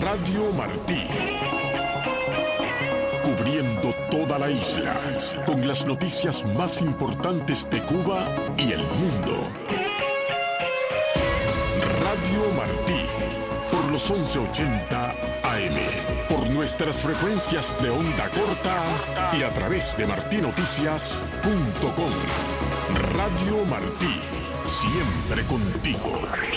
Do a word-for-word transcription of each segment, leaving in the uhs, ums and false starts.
Radio Martí. Cubriendo toda la isla, con las noticias más importantes de Cuba y el mundo. Radio Martí, por los once ochenta A M, por nuestras frecuencias de onda corta y a través de martí noticias punto com. Radio Martí, siempre contigo.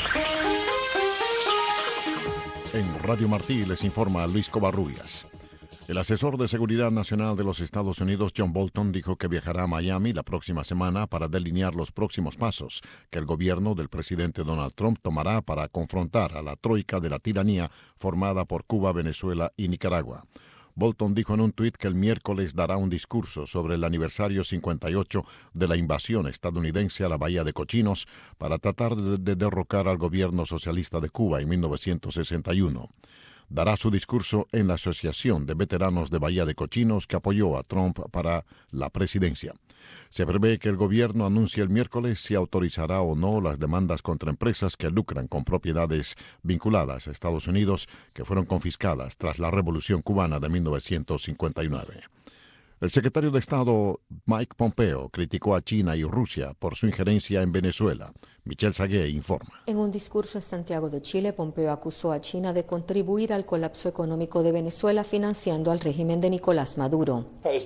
En Radio Martí les informa Luis Covarrubias. El asesor de Seguridad Nacional de los Estados Unidos, John Bolton, dijo que viajará a Miami la próxima semana para delinear los próximos pasos que el gobierno del presidente Donald Trump tomará para confrontar a la troika de la tiranía formada por Cuba, Venezuela y Nicaragua. Bolton dijo en un tuit que el miércoles dará un discurso sobre el aniversario cincuenta y ocho de la invasión estadounidense a la Bahía de Cochinos para tratar de, de derrocar al gobierno socialista de Cuba en mil novecientos sesenta y uno. Dará su discurso en la Asociación de Veteranos de Bahía de Cochinos que apoyó a Trump para la presidencia. Se prevé que el gobierno anuncie el miércoles si autorizará o no las demandas contra empresas que lucran con propiedades vinculadas a Estados Unidos que fueron confiscadas tras la Revolución Cubana de mil novecientos cincuenta y nueve. El secretario de Estado Mike Pompeo criticó a China y Rusia por su injerencia en Venezuela. Michelle Sagué informa. En un discurso en Santiago de Chile, Pompeo acusó a China de contribuir al colapso económico de Venezuela financiando al régimen de Nicolás Maduro.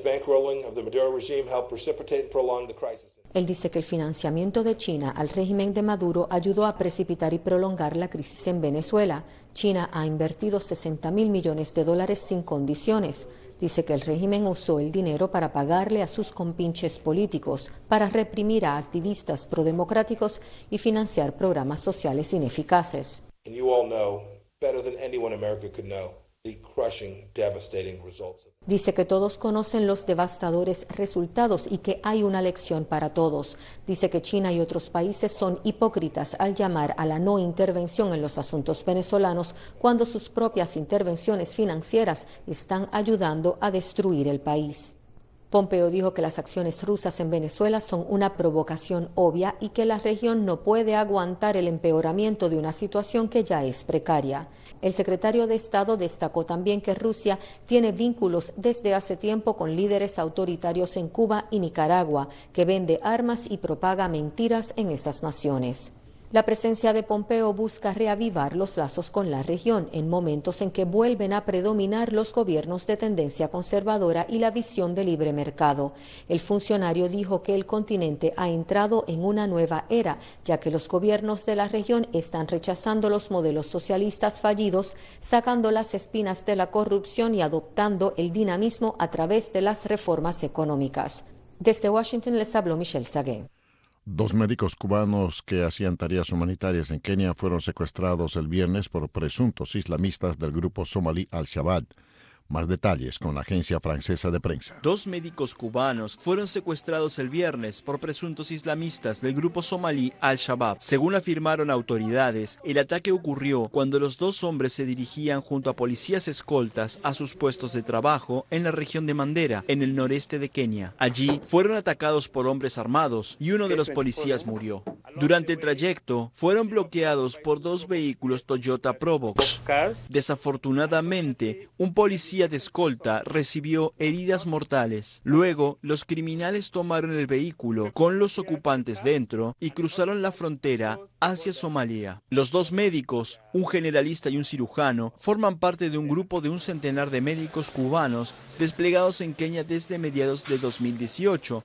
Él dice que el financiamiento de China al régimen de Maduro ayudó a precipitar y prolongar la crisis en Venezuela. China ha invertido sesenta mil millones de dólares sin condiciones. Dice que el régimen usó el dinero para pagarle a sus compinches políticos, para reprimir a activistas prodemocráticos y financiar programas sociales ineficaces. Dice que todos conocen los devastadores resultados y que hay una lección para todos. Dice que China y otros países son hipócritas al llamar a la no intervención en los asuntos venezolanos cuando sus propias intervenciones financieras están ayudando a destruir el país. Pompeo dijo que las acciones rusas en Venezuela son una provocación obvia y que la región no puede aguantar el empeoramiento de una situación que ya es precaria. El secretario de Estado destacó también que Rusia tiene vínculos desde hace tiempo con líderes autoritarios en Cuba y Nicaragua, que vende armas y propaga mentiras en esas naciones. La presencia de Pompeo busca reavivar los lazos con la región en momentos en que vuelven a predominar los gobiernos de tendencia conservadora y la visión de libre mercado. El funcionario dijo que el continente ha entrado en una nueva era, ya que los gobiernos de la región están rechazando los modelos socialistas fallidos, sacando las espinas de la corrupción y adoptando el dinamismo a través de las reformas económicas. Desde Washington les habló Michelle Sagué. Dos médicos cubanos que hacían tareas humanitarias en Kenia fueron secuestrados el viernes por presuntos islamistas del grupo somalí Al-Shabaab. Más detalles con la agencia francesa de prensa. Dos médicos cubanos fueron secuestrados el viernes por presuntos islamistas del grupo somalí Al-Shabaab. Según afirmaron autoridades, el ataque ocurrió cuando los dos hombres se dirigían junto a policías escoltas a sus puestos de trabajo en la región de Mandera, en el noreste de Kenia. Allí fueron atacados por hombres armados y uno de los policías murió. Durante el trayecto, fueron bloqueados por dos vehículos Toyota Probox. Desafortunadamente, un policía de escolta recibió heridas mortales. Luego, los criminales tomaron el vehículo con los ocupantes dentro y cruzaron la frontera hacia Somalia. Los dos médicos, un generalista y un cirujano, forman parte de un grupo de un centenar de médicos cubanos desplegados en Kenia desde mediados de dos mil dieciocho.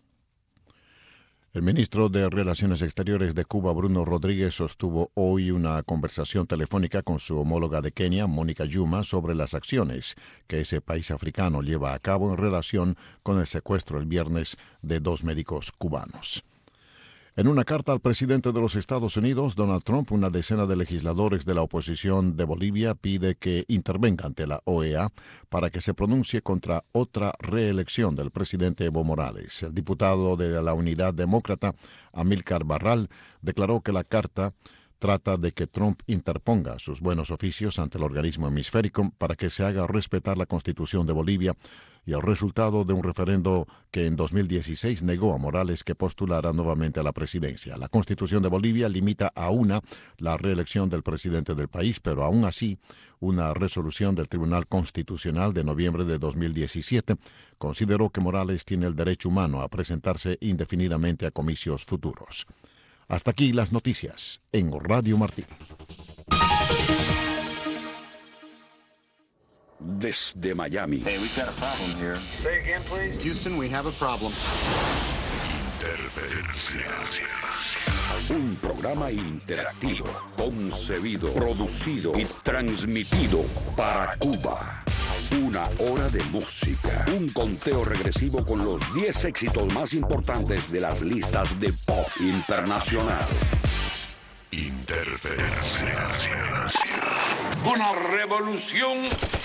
El ministro de Relaciones Exteriores de Cuba, Bruno Rodríguez, sostuvo hoy una conversación telefónica con su homóloga de Kenia, Mónica Juma, sobre las acciones que ese país africano lleva a cabo en relación con el secuestro el viernes de dos médicos cubanos. En una carta al presidente de los Estados Unidos, Donald Trump, una decena de legisladores de la oposición de Bolivia pide que intervenga ante la O E A para que se pronuncie contra otra reelección del presidente Evo Morales. El diputado de la Unidad Demócrata, Amílcar Barral, declaró que la carta trata de que Trump interponga sus buenos oficios ante el organismo hemisférico para que se haga respetar la Constitución de Bolivia y el resultado de un referendo que en dos mil dieciséis negó a Morales que postulara nuevamente a la presidencia. La Constitución de Bolivia limita a una la reelección del presidente del país, pero aún así, una resolución del Tribunal Constitucional de noviembre de dos mil diecisiete consideró que Morales tiene el derecho humano a presentarse indefinidamente a comicios futuros. Hasta aquí las noticias en Radio Martí. Desde Miami. Hey, we've got a problem here. Say again, please. Houston, we have a problem. Interferencia. Un programa interactivo, concebido, producido y transmitido para Cuba. Una hora de música. Un conteo regresivo con los diez éxitos más importantes de las listas de pop internacional. Interferencia. Una revolución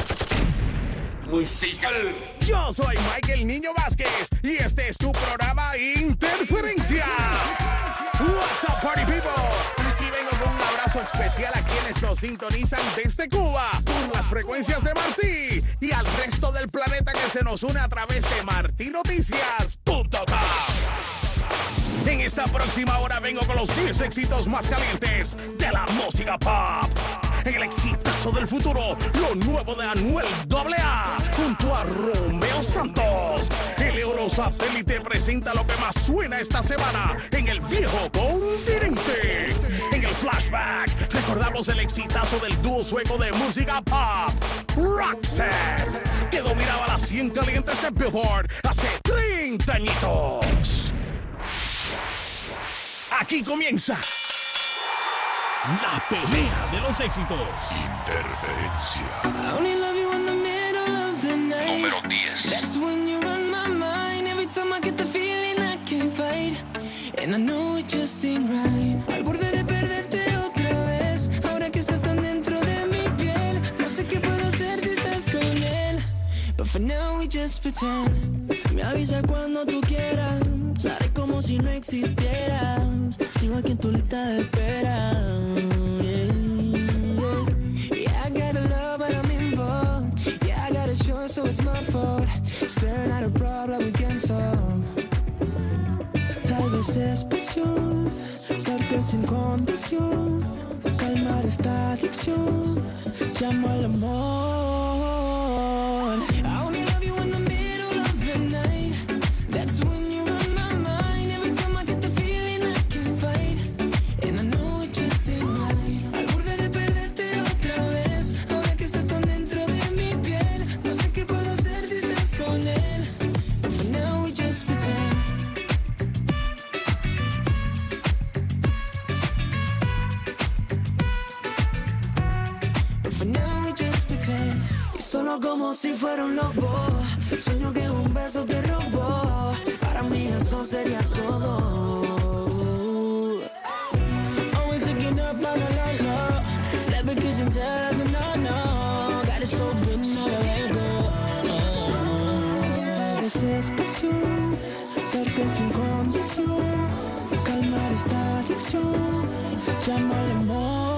musical. Yo soy Michael Niño Vázquez y este es tu programa Interferencia. What's up, party people? Aquí vengo con un abrazo especial a quienes nos sintonizan desde Cuba por las frecuencias de Martí y al resto del planeta que se nos une a través de marti noticias punto com. En esta próxima hora vengo con los diez éxitos más calientes de la música pop. En el exitazo del futuro, lo nuevo de Anuel doble A junto a Romeo Santos. El Eurosatélite presenta lo que más suena esta semana en el viejo continente. En el flashback, recordamos el exitazo del dúo sueco de música pop, Roxette, que dominaba las cien calientes de Billboard hace treinta añitos. Aquí comienza la pelea de los éxitos. Interferencia. Número diez. That's when you run my mind. Every time I get the feeling I can't fight. And I know it just ain't right. Al borde de perderte otra vez. Ahora que estás tan dentro de mi piel. No sé qué puedo hacer si estás con él. But for now we just pretend. Me avisa cuando tú quieras. Haré como si no existieras. Sigo aquí en tu lista de espera. Yeah, yeah. Yeah, I gotta love, but I'm involved. Yeah, I got a choice, so it's my fault. Staring at a problem we can't solve. Tal vez es pasión, darte sin condición, calmar esta adicción. Llamo al amor. I only love you in the middle of the night. That's when you run my mind. Every time I get the feeling I can't fight. And I know it just ain't right. Al borde de perderte otra vez. Ahora que estás tan dentro de mi piel. No sé qué puedo hacer si estás con él. But for now we just pretend. But for now we just pretend. Y solo como si fuera un lobo. Sueño que un beso te robó. Para mí eso sería todo. Always looking up, la la la la. Never kiss and tell us no, no. Got it so good, no lo dejo. Tal vez es pasión, darte sin condición, calmar esta adicción. Llamo al amor.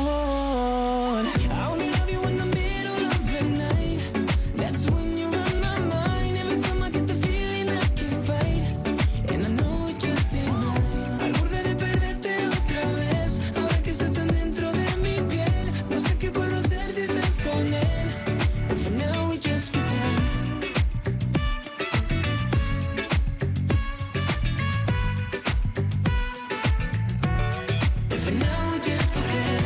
I only love you in the middle of the night. That's when you run my mind. Every time I get the feeling I can't fight. And I know it just ain't right. Al borde de perderte otra vez. Ahora que estás tan dentro de mi piel. No sé qué puedo hacer si estás con él. But for now we just pretend. But for now we just pretend.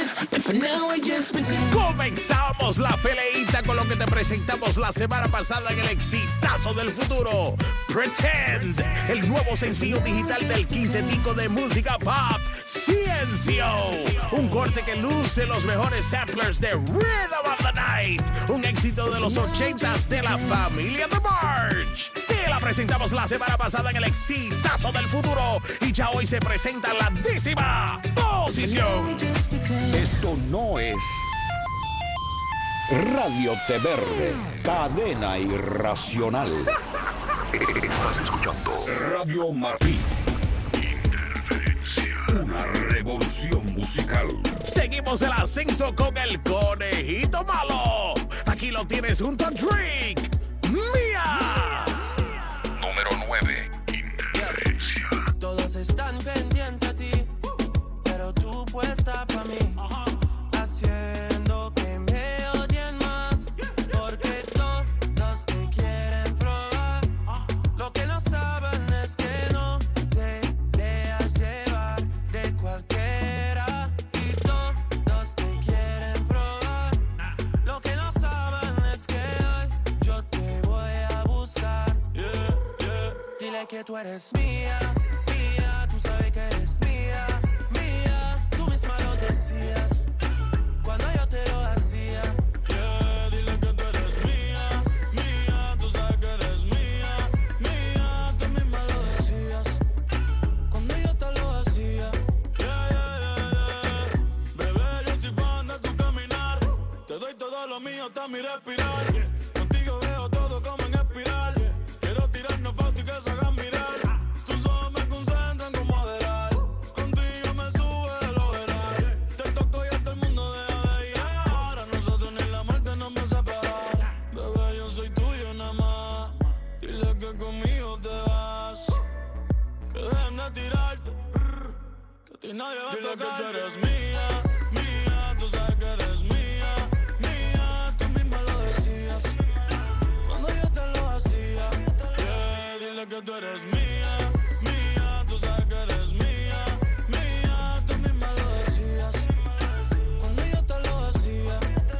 promise, but for now I just pretend. Comenzamos la peleita con lo que te presentamos la semana pasada en el exitazo del futuro, Pretend, el nuevo sencillo digital del quintetico de música pop, Ciencio. Un corte que luce los mejores samplers de Rhythm of the Night, un éxito de los ochentas de la familia The March. Te la presentamos la semana pasada en el exitazo del futuro y ya hoy se presenta la décima posición. Esto no es Radio Té Verde, cadena irracional. Estás escuchando Radio Martí. Interferencia. Una revolución musical. Seguimos el ascenso con el conejito malo. Aquí lo tienes junto a Drake. Mía. Número nueve. Interferencia. Todos están pendientes a ti, pero tú puesta para mí. Haciendo que me odien más, porque todos te quieren probar. Lo que no saben es que no te dejas llevar de cualquiera. Y todos te quieren probar. Lo que no saben es que hoy yo te voy a buscar. Yeah, yeah. Dile que tú eres mía, mía, tú sabes que eres mía, mía. Tú misma lo decías cuando yo te lo hacía. Yeah, dile que tú eres mía, mía, tú sabes que eres mía, mía. Tú misma lo decías cuando yo te lo hacía. Yeah, yeah, yeah, yeah. Bebé, yo soy fan de tu caminar. Te doy todo lo mío hasta mi respirar. Contigo veo todo como en espiral. Quiero tirarnos fotos y que se hagan mirar. Tus ojos me concentran como adelar. Contigo me sube el overall. Te toco y hasta el mundo deja de llegar. A nosotros ni la muerte nos va a separar. Bebé, yo soy tuyo nada más. Dile que conmigo te vas. Que dejen de tirarte. Que a ti nadie va a tocar. Dile que tú eres mía, mía. Tú sabes que eres mía, mía. Tú misma lo decías cuando yo te lo hacía. Yeah, dile que tú eres mía, mía. Tú sabes que eres mía, mía. Tú misma lo decías cuando yo te lo hacía.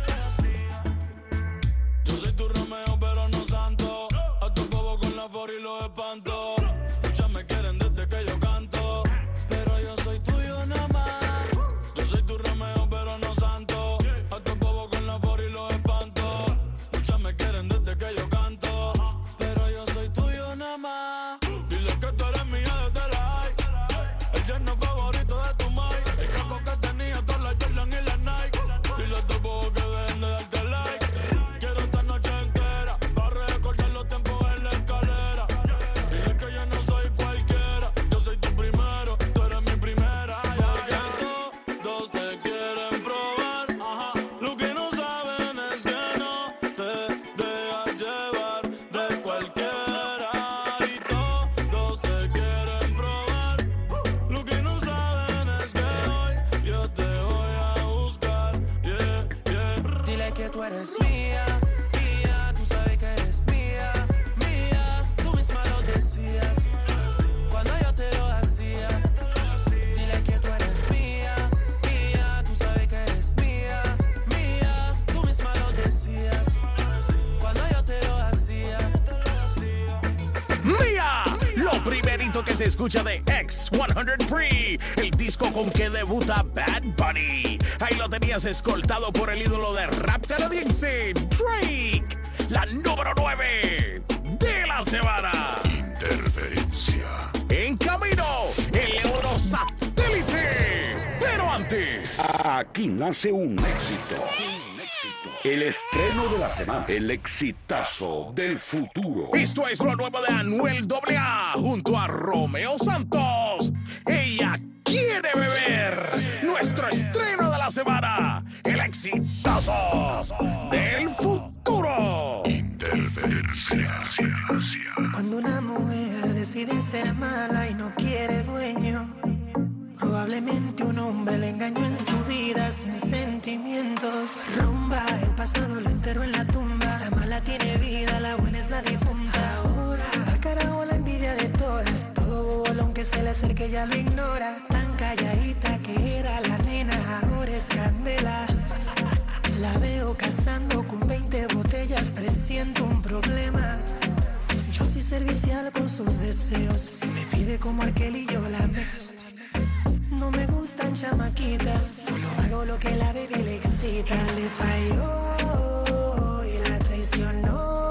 Yo soy tu Romeo pero no santo. A tu bobo con la for y los espanto. Muchas me quieren desde que yo canto, pero yo soy tuyo nada más. Yo soy tu Romeo pero no santo. A tu bobo con la for y los espanto. Muchas me quieren desde que yo canto, pero yo soy tuyo nada más. Dile que tú eres mía desde la high. El yerno favorito de tu mai. El caco que tenía todas las Jordan y las Nike. Dile a tu bobo que dejen de darte like. Quiero esta noche entera para recordar los tiempos en la escalera. Dile que yo no soy cualquiera. Yo soy tu primero, tú eres mi primera. Porque todos te quieren probar. Lo que no saben es que no te dejas llevar de cualquiera. Y todos te quieren probar. Lo que no saben es que hoy yo te voy a buscar. Yeah, yeah. Dile que tú eres mía, mía. Tú sabes que eres mía, mía. Tú misma lo decías cuando yo te lo hacía. Dile que tú eres mía, mía. Tú sabes que eres mía, mía. Tú misma lo decías cuando yo te lo hacía. Mía, lo primerito que se escucha de X cien Pre, el disco con que debuta Bad Bunny. Ahí lo tenías escoltado por el ídolo de rap canadiense, Drake. La número nueve de la semana. Interferencia. En camino, el Eurosatélite. Pero antes, Aquí nace un éxito. El estreno de la semana. El exitazo del futuro. esto es lo nuevo de Anuel A A junto a Romeo Santos. Ella quiere beber. Nuestro estreno de la semana. El exitazo del futuro. Interferencia. Cuando una mujer decide ser mala y no quiere dueño, probablemente un hombre le engañó en su vida sin sentimientos. Rumba, el pasado lo enterró en la tumba. La mala tiene vida, la buena es la difunta. Ahora, al carajo la envidia de todas. Todo bobo, aunque se le acerque ya lo ignora. Tan calladita que era la nena, ahora es canela. Humilde como aquel y yo la mez. No me gustan chamaquitas, solo hago lo que la baby le excita. Le falló y la traicionó.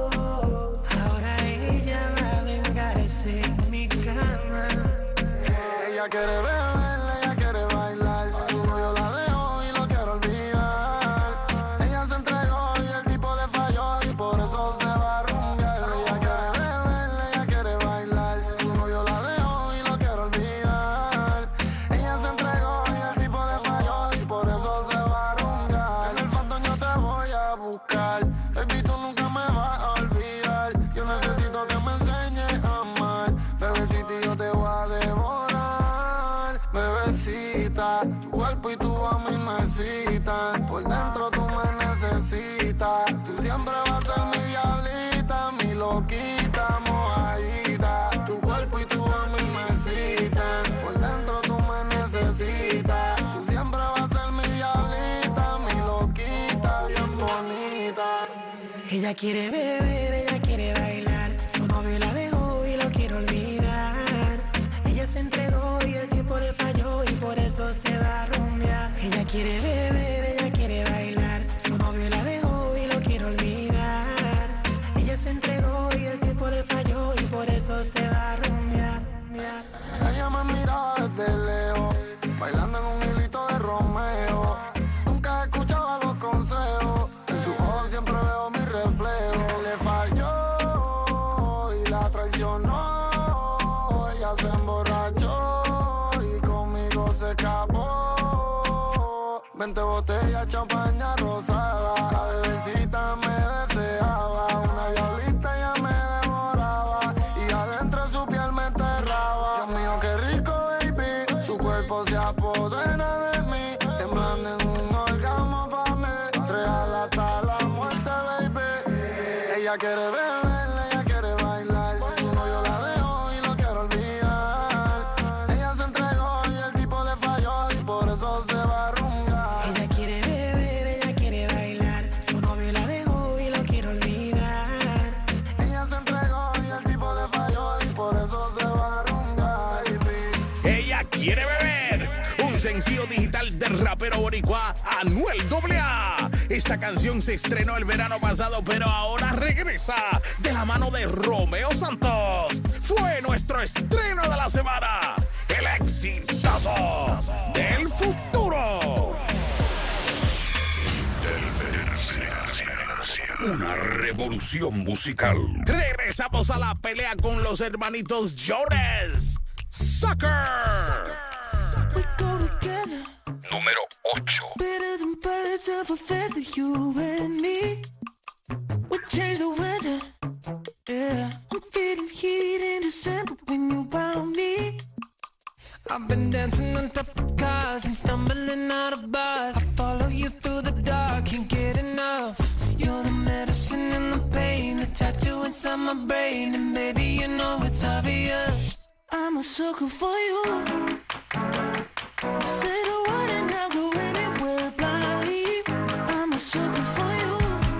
Ahora ella va a vengarse en mi cama. Ella quiere beber, ella quiere bailar. Su novio la dejó y lo quiere olvidar. Ella se entregó y el tipo le falló y por eso se va a rumbear. Ella quiere beber, ella quiere bailar. Su novio la dejó y lo quiere olvidar. Ella se entregó y el tipo le falló y por eso se va a rumbear. En el fandom yo te voy a buscar. Baby, tú nunca me vas a olvidar. Yo necesito que me enseñes a amar. Bebecita, yo te voy a devorar. Bebecita, tu cuerpo y tu voz me necesitan. Por dentro tú me necesitas. Tú siempre vas a ser mi diablita, mi loquita, mojadita. Tu cuerpo y tu voz me necesitan. Por dentro tú me necesitas. Tú siempre vas a ser mi diablita, mi loquita, bien bonita. Ella quiere beber, ella quiere bailar. Su novio la dejó y lo quiere olvidar. Ella se entregó y el tipo le falló y por eso se va a rumbear. Ella quiere beber, ella quiere bailar. Su novio la dejó y lo quiere olvidar. Ella se entregó y el tipo le falló y por eso se va a rumbear. Ella me miraba desde lejos, bailando en un hilito de Romeo. Nunca escuchaba los consejos, en sus ojos siempre veo mi reflejo. Le falló y la traicionó. Ella se emborrachó y conmigo se escapó. Veinte botellas, champaña rosada. La bebecita me deseaba. Una diablita ya me devoraba y adentro su piel me enterraba. Dios mío, qué rico, baby. Su cuerpo se apodera de mí, temblando en un orgasmo pa' mí. Real hasta la muerte, baby. Ella quiere beber, ella quiere bailar. Su novio la dejó y lo quiere olvidar. Ella se entregó y el tipo le falló y por eso se va a rumbear. Ella quiere beber, ella quiere bailar. Su novio la dejó y lo quiere olvidar. Ella se entregó y el tipo le falló y por eso se va a rumbear, baby. Ella quiere beber. Un sencillo digital del rapero boricua Anuel A A. Esta canción se estrenó el verano pasado, pero ahora regresa de la mano de Romeo Santos. Fue nuestro estreno de la semana. El exitazo del futuro. Una revolución musical. Regresamos a la pelea con los hermanitos Jones. Sucker. We go together. Número ocho. Better than birds of a feather, you and me. We change the weather. Yeah, I'm feeling heat in December when you found me. I've been dancing on top of cars and stumbling out of bars. I follow you through the dark, can't get enough. You're the medicine and the pain, the tattoo inside my brain. And baby, you know it's obvious, I'm a sucker for you. Say the word and I'll go anywhere blindly. I'm a sucker for you.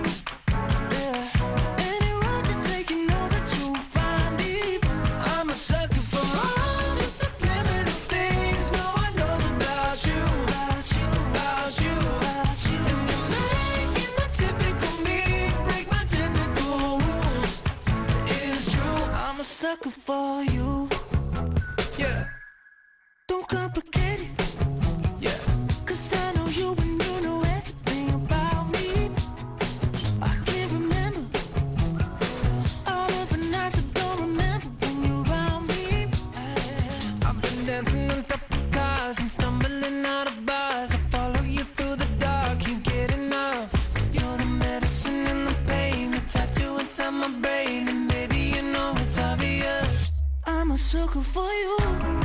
Yeah, any road you take, you know that you'll find me. I'm a sucker for all the subliminal things no one knows about you, about you, about you, about you. And you're making my typical me break my typical rules. It's true, I'm a sucker for you. Yeah. Don't complicate it. Yeah. Cause I know you and you know everything about me. I can't remember all of the nights I don't remember when you're around me. I've been dancing on top of cars and stumbling out of bars. I follow you through the dark, can't get enough. You're the medicine and the pain, the tattoo inside my brain. And baby, you know it's obvious, I'm a sucker for you.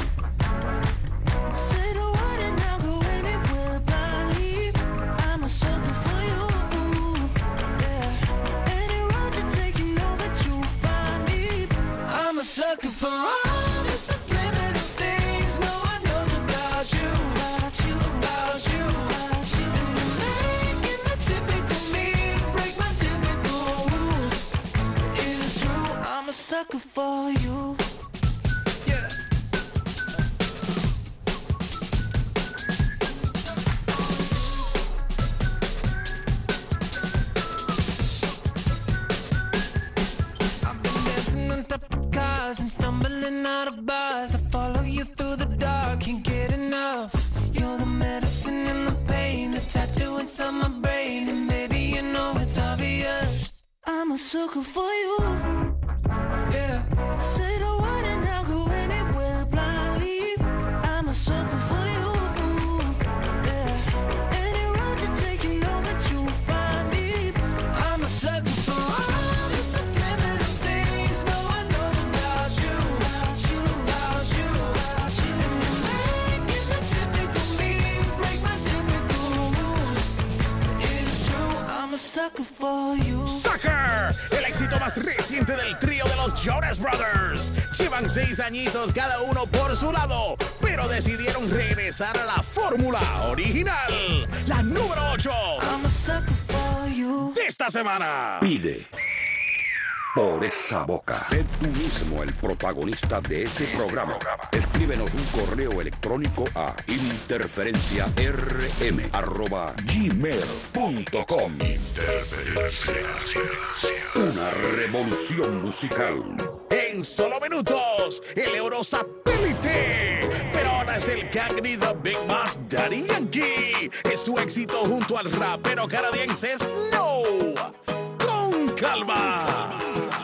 Say the word and I'll go anywhere blindly. I'm a sucker for you. Yeah. Any road you take, you know that you'll find me. I'm a sucker for all the subliminal things no one knows about you, about you, about you, about you. And you're making the typical me break my typical rules. It is true, I'm a sucker for you. Yeah. inside my brain, and maybe you know it's obvious. I'm a sucker for you. Yeah. Say the word and I'll go anywhere blindly. I'm a sucker for you. Yeah. Any road you take, you know that you'll find me. I'm a sucker for all the subliminal things no one knows about you. About you, about you, about you. And you make it the typical me, break my typical rules. It's true, I'm a sucker for you. Sucker, el éxito más reciente del trío de los Jonas Brothers. Llevan seis añitos cada uno por su lado, pero decidieron regresar a la fórmula original, la número ocho I'm a sucker for you. de esta semana. Pide por esa boca. Sé tú mismo el protagonista de este programa. Escríbenos un correo electrónico a interferenciarm arroba gmail punto com. Interferencia. Una revolución musical. En solo minutos, el Eurosatélite. Pero ahora es el Cangri The Big Boss Daddy Yankee. Es su éxito junto al rapero canadiense Snow. Con calma.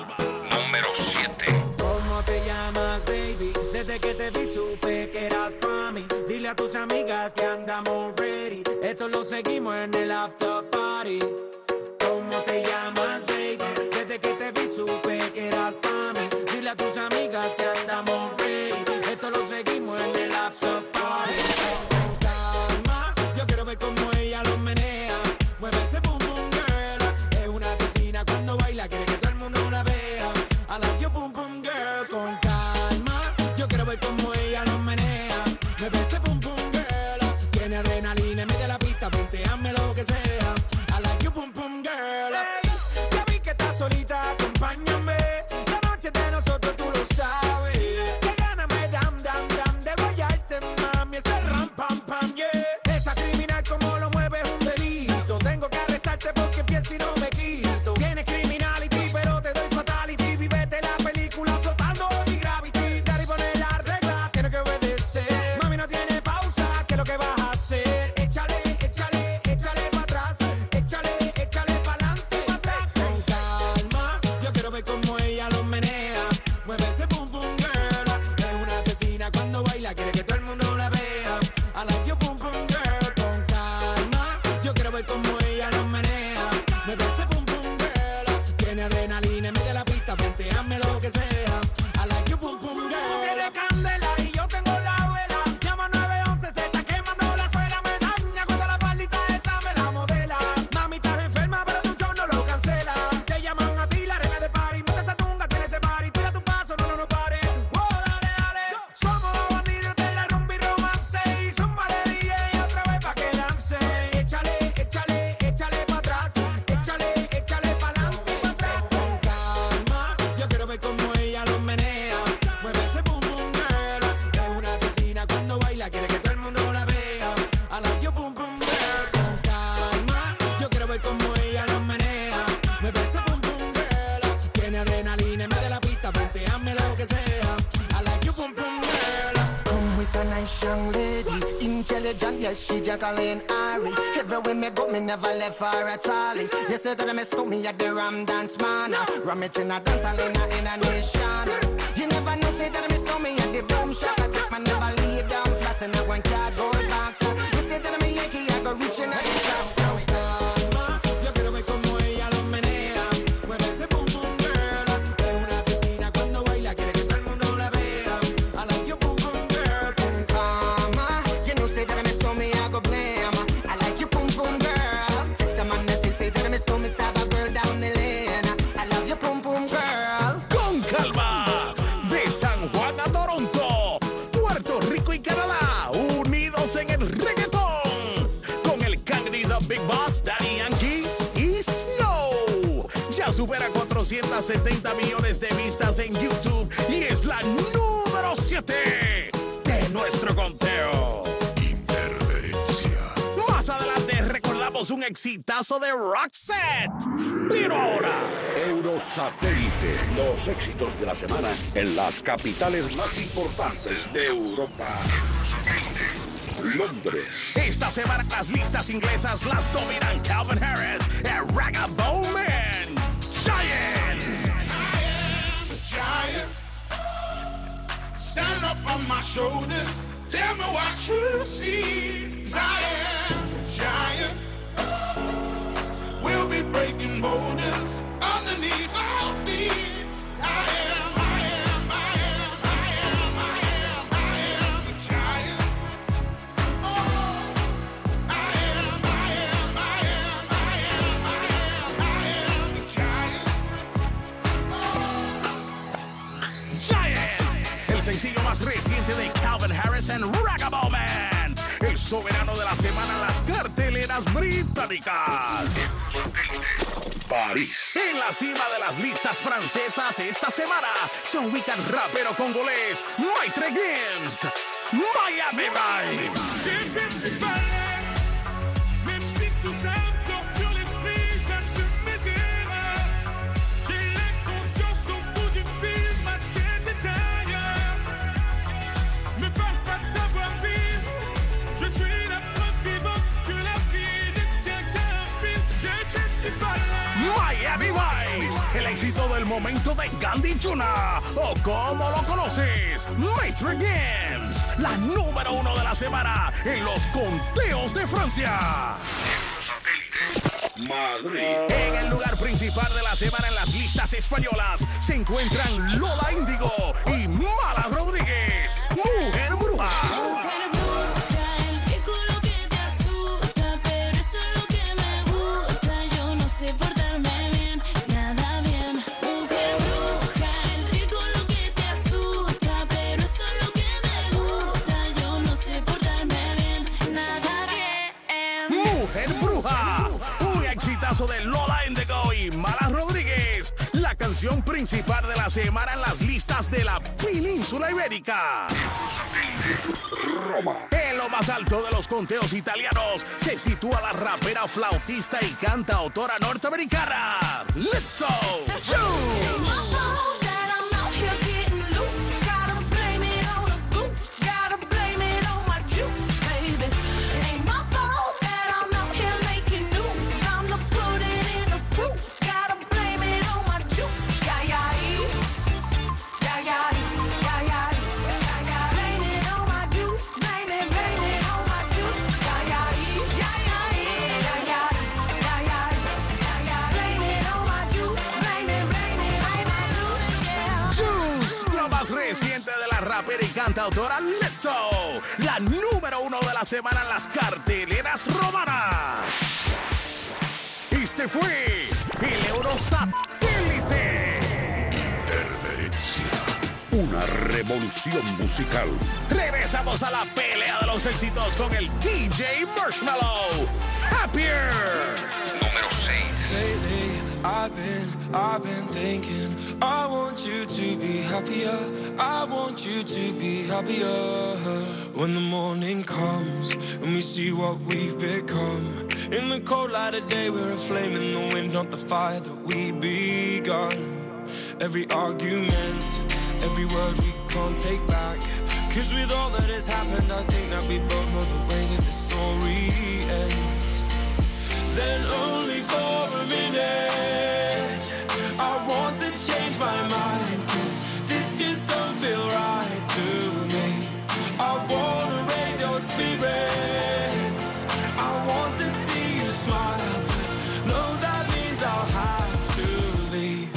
Número siete. ¿Cómo te llamas, baby? Desde que te vi supe que eras pa' mí. Dile a tus amigas que andamos ready. Esto lo seguimos en el after party. ¿Cómo te llamas, baby? Desde que te vi supe que eras pa' mí. Dile a tus amigas que andamos ready. Esto lo seguimos en el after party. Con calma, yo quiero ver cómo ella lo menea. Mueve ese boom boom girl. Es una asesina cuando baila, quiere que todo el mundo la vea. I like your boom boom girl. Con calma, yo quiero ver cómo ella lo menea. Mueve ese boom boom girl. Tiene adrenalina en medio de la pista, venteame lo que sea. I like your boom boom girl. Hey, ya vi que estás solita, acompáñame. La noche de nosotros tú lo sabes. Que gana me dam dam dam de guayarte, mami. Ese ram pam pam, yeah. Esa criminal como lo mueve es un delito. Tengo que arrestarte porque pienso y no me quito. Tienes criminality, pero te doy fatality. Vivete la película flotando en gravity. Dar y poner la regla, tienes que obedecer. Mami, no tiene pausa, ¿qué es lo que vas a hacer? Échale, échale, échale para atrás. Échale, échale para adelante, para atrás. Con calma, yo quiero ver cómo ella lo menea. Mueve ese boom boom girl. Es una asesina cuando baila, quiere que todo el mundo la vea. I like your boom boom girl. Con calma, yo quiero ver cómo ella lo menea. Mueve ese boom boom girl. Tiene adrenalina en medio de la pista, venteame lo que sea. I like your boom boom girl. Tú tienes candela y yo tengo la vela. Llama nueve once, se está quemando la suela. Me daña cuando la faldita esa me la modela. Mami, estás enferma, pero tu show no lo cancela. Te llaman a ti, la reina de party. Monta esa tunga, tiene ese party. Tira tu paso, no, no, no pare. Oh, dale, dale. Somos los bandidos de la rumba y romance. Y zumba de D J otra vez pa' que lance. Échale, échale, échale pa' atrás. Échale, échale pa' adelante y pa' atrás. Con calma, yo quiero ver cómo ella lo menea. Mueve ese boom boom girl. Es una asesina cuando baila, quiere que todo el mundo la vea. I like your boom boom girl. Con calma, yo quiero ver cómo ella lo menea. Mueve ese boom boom girl. Tiene adrenalina en medio de la pista, venteame lo que sea. I like your boom boom girl. Come with a nice young lady, intelligent, yes, she Jacqueline Ari. Everywhere me go, me never left her at all. You say that I miss me at the Ram Dance Man. Ram it in a dance hall in a, in a nation. You never know, say that I miss me at the Boom Shop. I take my never lay down flat in a one cardboard box. You say that I'm a Yankee, I go reaching out the top. So Calma, yo quiero ver cómo ella lo menea. Mueve ese boom boom girl. Es una asesina cuando baila, quiere que todo el mundo la vea. I like your boom boom girl. Con Mama, you know, say that I miss me, I go blame. I like you, boom boom girl. Take the man that say, say that I miss me, stab a girl down the lane. I love you, boom boom girl. Con calma. De San Juan a Toronto, Puerto Rico y Canadá, unidos en el reggaetón. Con el Cangri The Big Boss Daddy Yankee y Snow. Ya supera cuatrocientos setenta millones de vistas en YouTube y es la número siete de nuestro conteo. Interferencia. Más adelante recordamos un exitazo de Roxette. Pero ahora, Eurosatélite. Los éxitos de la semana en las capitales más importantes de Europa. Londres. Esta semana las listas inglesas las dominan Calvin Harris y Ragabone Man. Giant. Giant. Stand up on my shoulders. Tell me what you see. 'Cause I am a giant. We'll be breaking borders underneath our feet. I am, I am, I am, I am, I am, I am a giant. Oh, I am, I am, I am, I am, I am, I am a giant. Oh. Giant. El sencillo más reciente de Calvin Harris and Ragabone Man. El soberano de la semana en las carteleras británicas. París. En la cima de las listas francesas esta semana se ubica el rapero congolés Maitre Gims. Miami Vice. Même si tout ça me torture l'esprit, j'assume mes erreurs. J'ai l'inconscience au bout du fil, ma tête est ailleurs. Ne parle pas de savoir-vivre, je suis la preuve vivante que la vie ne tient qu'à un fil. J'ai fait ce qu'il fallait. Miami Vice, el éxito del momento de Gandhi Juna, o como lo conoces, Maitre Gims, la número uno de la semana en los conteos de Francia. Madrid. En el lugar principal de la semana en las listas españolas se encuentran Lola Índigo y Mala Rodríguez, Mujer Bruja. Mujer bruja, el rico lo que te asusta, pero eso es lo que me gusta. Yo no sé portarme bien, nada bien. Mujer bruja, el rico lo que te asusta, pero eso es lo que me gusta. Yo no sé portarme bien, nada bien. Mujer Bruja, un exitazo de Lola Índigo y Mala Rodríguez, la canción principal de la semana en las listas de la península ibérica. Roma. En lo más alto de los conteos italianos se sitúa la rapera, flautista y cantautora norteamericana Lizzo. Reciente de la rapera y cantautora Lizzo, la número uno de la semana en las carteleras romanas. Este fue el Eurosatélite. Interferencia. Una revolución musical. Regresamos a la pelea de los éxitos con el D J Marshmallow. Happier. Número seis. Lately, I've been, I've been thinking, I want you to be happier, I want you to be happier. When the morning comes and we see what we've become, in the cold light of day we're a flame in the wind, not the fire that we begun. Every argument, every word we can't take back, 'cause with all that has happened I think that we both know the way that the story ends. Then only for a minute I want to change my mind, 'cause this just don't feel right to me. I wanna raise your spirits, I want to see you smile, but no, that means I'll have to leave.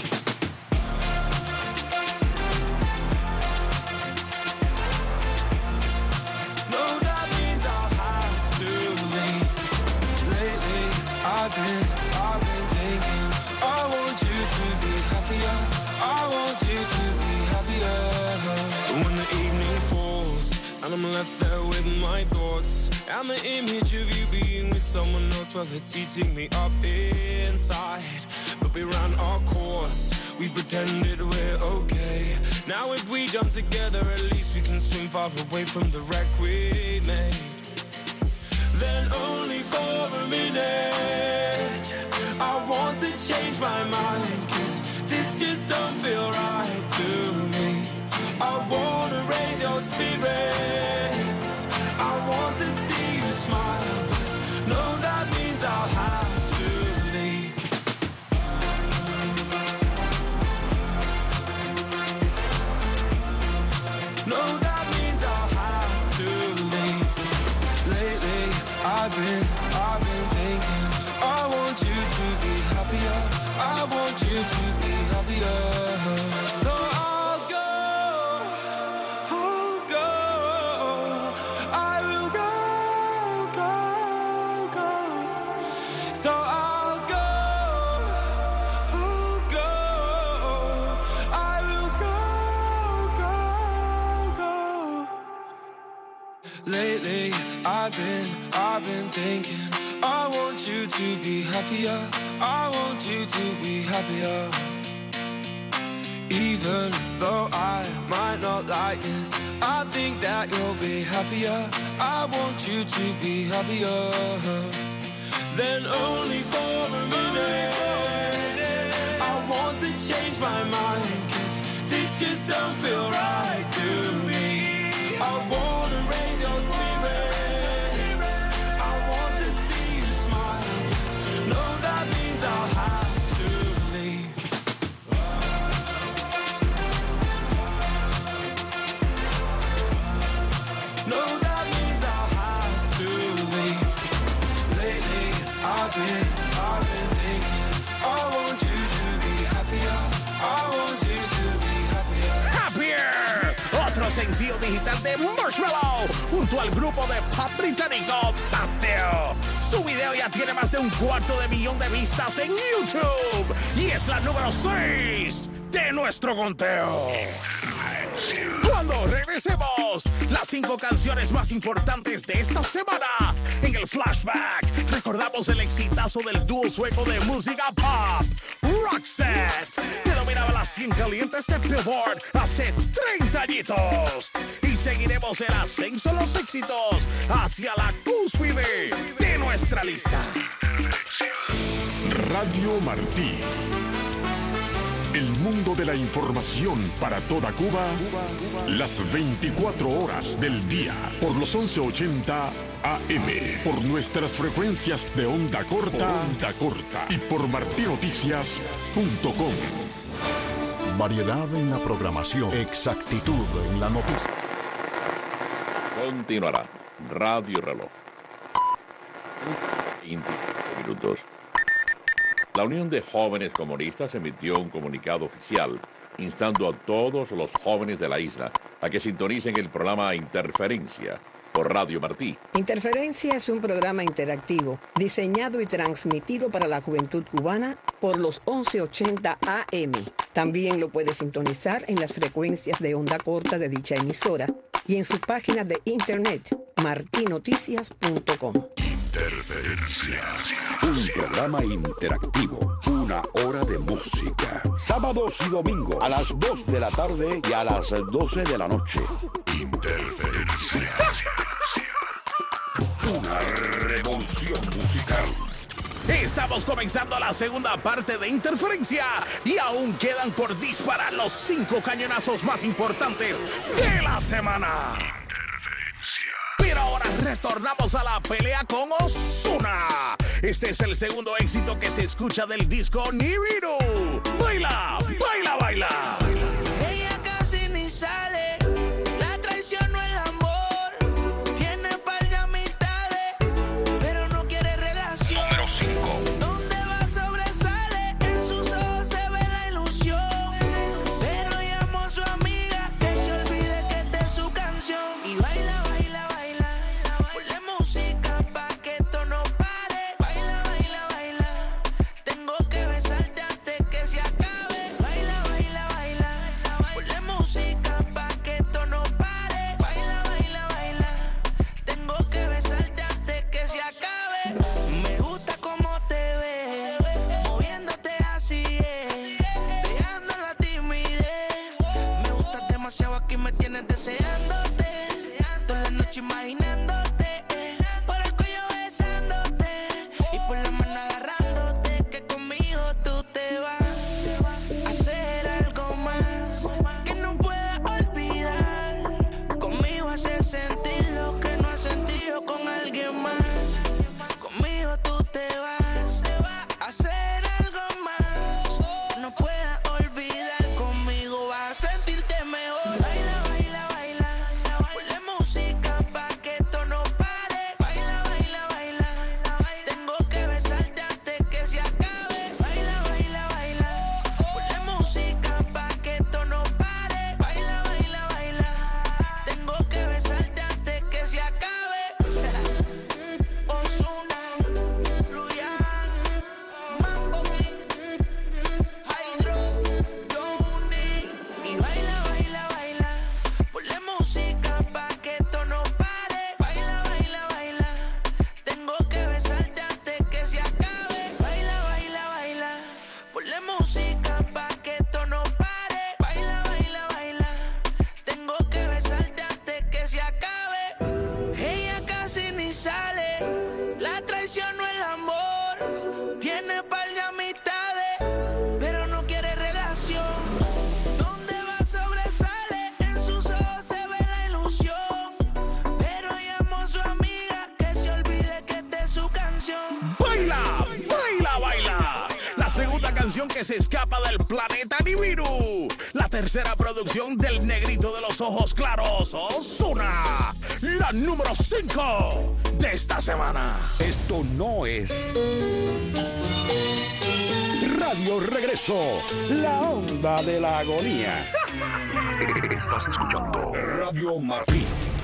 No, that means I'll have to leave. Lately I've been, I've been thinking, I want you to be happier, I want you to be happier. When the evening falls and I'm left there with my thoughts, and the image of you being with someone else, well, it's eating me up inside. But we ran our course, we pretended we're okay. Now if we jump together, at least we can swim far away from the wreck we made. Then only for a minute I want to change my mind, 'cause this just don't feel right to me. I wanna raise your spirits, I want to I've been, I've been thinking, I want you to be happier. I want you to be happier. So I'll go, I'll go, I will go, go, go. So I'll go, I'll go, I will go, go, go. Lately, I've been, I've been thinking, I want you to be happier. I want you to be happier. Even though I might not like this, I think that you'll be happier. I want you to be happier. Then only for a minute, I want to change my mind, 'cause this just don't feel right to me. I wanna raise your spirits, I want to see you smile. No, that means I'll have to leave. No, that means I'll have to leave. Lately, I've been, I've been thinking, I want you to be happier. I want you to be happier. Happier, otro sencillo digital de Marshmello junto al grupo de pop británico Bastille. Su video ya tiene más de un cuarto de millón de vistas en YouTube y es la número seis de nuestro conteo. Cuando regresemos, las cinco canciones más importantes de esta semana. En el flashback, recordamos el exitazo del dúo sueco de música pop, Roxette, que dominaba las cien calientes de Billboard hace treinta añitos. Y seguiremos el ascenso de los éxitos hacia la cúspide de nuestra lista. Radio Martí. El mundo de la información para toda Cuba, las veinticuatro horas del día, por los once ochenta A M, por nuestras frecuencias de onda corta, onda corta y por martí noticias punto com. Variedad en la programación, exactitud en la noticia. Continuará Radio Reloj. veinte minutos. La Unión de Jóvenes Comunistas emitió un comunicado oficial instando a todos los jóvenes de la isla a que sintonicen el programa Interferencia por Radio Martí. Interferencia es un programa interactivo diseñado y transmitido para la juventud cubana por los once ochenta A M. También lo puede sintonizar en las frecuencias de onda corta de dicha emisora y en su página de internet martí noticias punto com. Interferencia. Un programa interactivo. Una hora de música. Sábados y domingos a las dos de la tarde y a las doce de la noche. Interferencia. Una revolución musical. Estamos comenzando la segunda parte de Interferencia y aún quedan por disparar los cinco cañonazos más importantes de la semana. Pero ahora retornamos a la pelea con Ozuna. Este es el segundo éxito que se escucha del disco Nibiru. Baila, baila, baila. Ella casi ni sale, la traición no el amor. Tiene par de amistades, pero no quiere relación. Número cinco. Donde va sobresale, en sus ojos se ve la ilusión. Pero llamó a su amiga que se olvide que esta es su canción. Y baila, baila, baila, ponle música pa' que esto no pare. Baila, baila, baila, tengo que besarte antes que se acabe. Baila, baila, baila, traicionó el amor. Tiene par de amistades, pero no quiere relación. Donde va sobresale, en sus ojos se ve la ilusión. Pero llamó a su amiga que se olvide que esta es su canción. ¡Baila! ¡Baila, baila! La segunda canción que se escapa del planeta Nibiru. La tercera producción del negrito de los ojos claros, Ozuna. La número cinco de esta semana. Esto no es Radio Regreso, la onda de la agonía. Estás escuchando Radio Martín.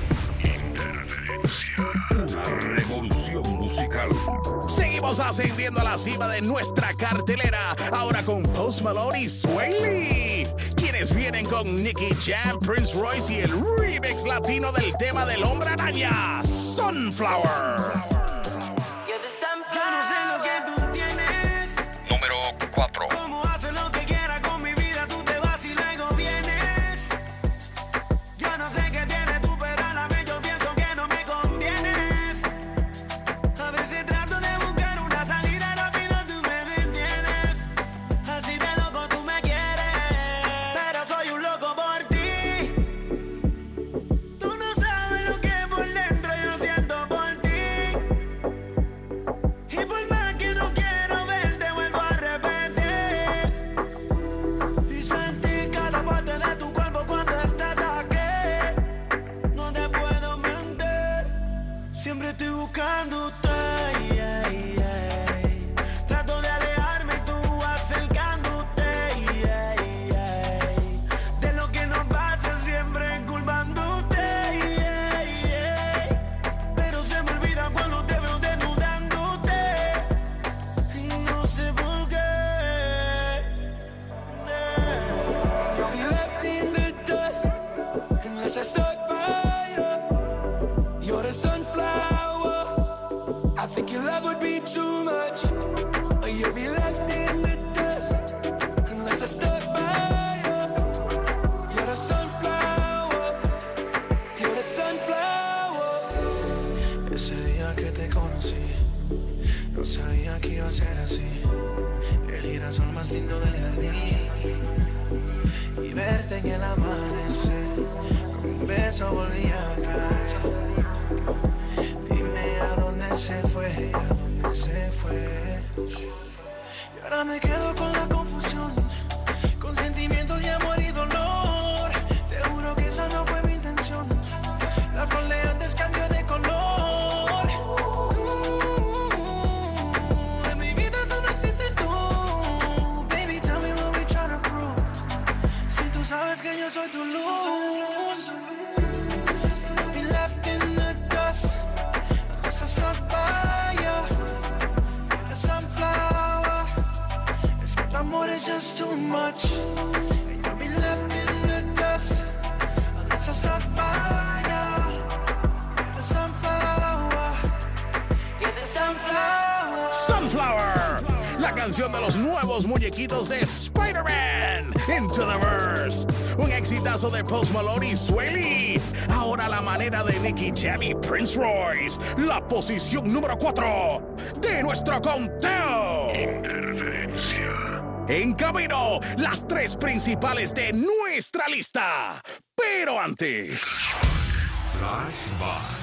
Una revolución musical. Seguimos ascendiendo a la cima de nuestra cartelera, ahora con Post Malone y Sway Lee, quienes vienen con Nicky Jam, Prince Royce y el remix latino del tema del Hombre Araña, Sunflower. Yo no sé lo que tú tienes. Número cuatro. Cómo haces lo que quieras con mi vida, tú te vas y luego vienes. Yo no sé qué tienes tú, pero a la vez yo pienso que no me contienes. A veces trato de buscar una salida rápido, tú me detienes. Así de loco tú me quieres, pero soy un loco por ti. Tú no sabes lo que por dentro yo siento por ti. Y por más que no quiero verte, vuelvo a repetir. Y sentí cada parte de tu cuerpo cuando estás aquí. No te puedo mentir, siempre estoy buscándote. yeah, yeah. Trato de alejarme y tú acercándote. yeah, yeah. De lo que nos pasa siempre culpándote. yeah, yeah. Pero se me olvida cuando te veo desnudándote. Y no sé por qué. You'll be left in the dust unless I stuck by you. You're the sunflower. I think your love would be too much. Or you'll be left in the dust unless I stuck by you. You're the sunflower. You're the sunflower. Ese día que te conocí, no sabía que iba a ser así. El girasol más lindo del jardín. Y verte en el amanecer, con un beso volví a caer. Dime a dónde se fue, a dónde se fue. Y ahora me quedo con la confusión, con sentimientos de amor y dolor. Te juro que esa no fue mi intención. La flor de antes cambió de color. Uh, en mi vida solo existes tú. Baby, tell me what we trying to prove. Si tú sabes que yo soy tu luz. Be left in the dust unless I stop by you. Like a sunflower. Es que tu amor is just too much. And you'll be left in the dust unless I stop by you. Like a sunflower. You're the sunflower. Sunflower, la canción de los nuevos muñequitos de Spider-Man, Into the Verse. Un exitazo de Post Malone y Sway Lee. Ahora la manera de Nicky Jam y Prince Royce. La posición número cuatro de nuestro conteo. Interferencia. En camino, las tres principales de nuestra lista. Pero antes... Flashback.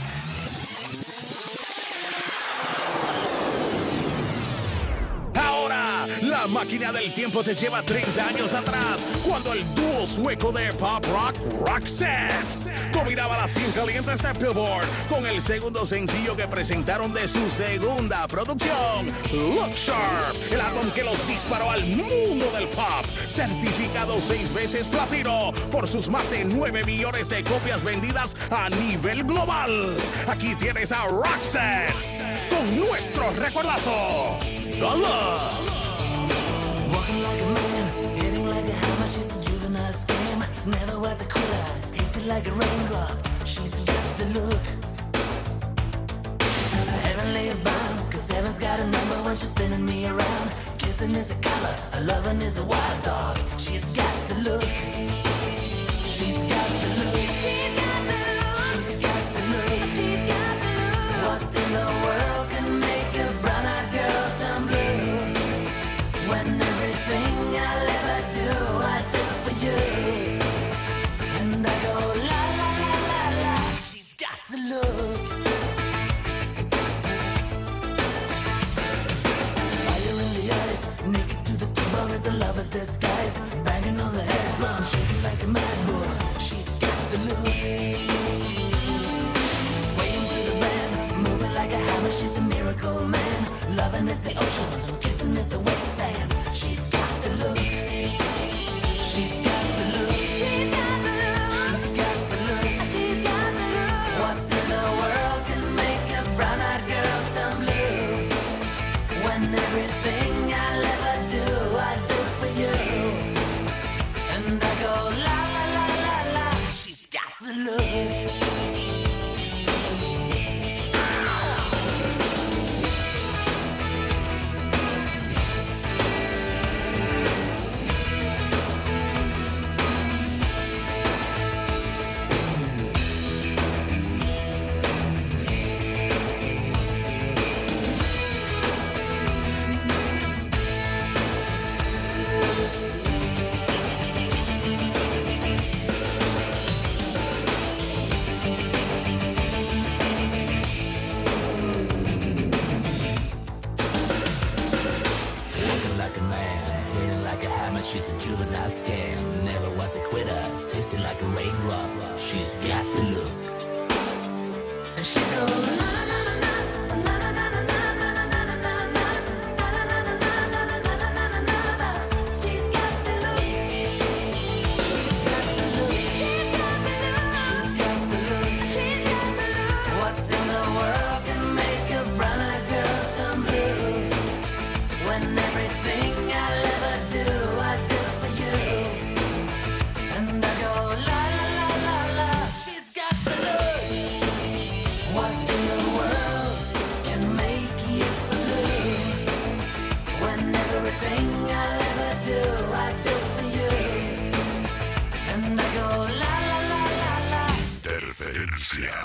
Ahora, la máquina del tiempo te lleva treinta años atrás, cuando el dúo sueco de pop rock Roxette dominaba las cien calientes de Billboard con el segundo sencillo que presentaron de su segunda producción, Look Sharp, el álbum que los disparó al mundo del pop, certificado seis veces platino por sus más de nueve millones de copias vendidas a nivel global. Aquí tienes a Roxette con nuestro recordazo, The Love. Walking like a man, hitting like a hammer. She's a juvenile scam. Never was a quitter. Tasted like a raindrop. She's got the look. Heavenly bound, cause heaven's got a number when she's spinning me around. Kissing is a color, a loving is a wild dog. She's got the look. She's got the look. She's got the look. She's got the look. She's got the look. What in the world can make a lover's disguise, banging on the head drum, shaking like a mad bull. She's got the look. Swaying through the band, moving like a hammer. She's a miracle man. Loving is the ocean, kissing is the wet sand. She's got the look. She's got the look. She's got the look. She's got the look. She's got the look. What in the world can make a brown-eyed girl turn blue? When everything I'll ever do, I do for you. And I go la la la la la. She's got the look. She's a juvenile scam, never was a quitter, tasted like a raindrop. She's got the look. And she goes na na na na na na na na na na na na na. She's got the look. She's got the look. She's got the look. She's got the look. She's got the look. What in the world can make a brown-eyed girl turn blue? When everything I'll ever do, I do for you. And I go la la la la la. She's got the look. What in the world can make you so blue? When everything I'll ever do, I do for you. And I go la la la la la. Interferencia.